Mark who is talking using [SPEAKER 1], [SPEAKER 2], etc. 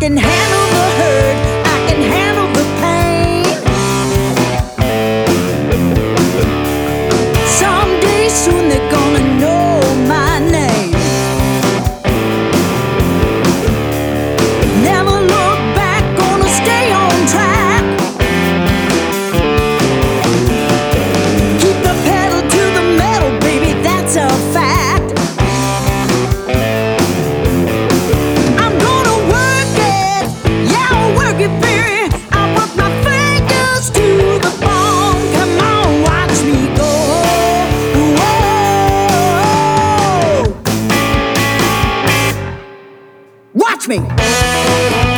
[SPEAKER 1] can handle the hurt, I can handle the pain. Someday soon they're gonna know my name. Never look back, gonna stay on track. Keep the pedal to the metal, baby, that's a fact. I'm gonna work it, yeah, I'll work it, baby. I'll work my fingers to the bone. Come on, watch me go. Whoa. Watch me.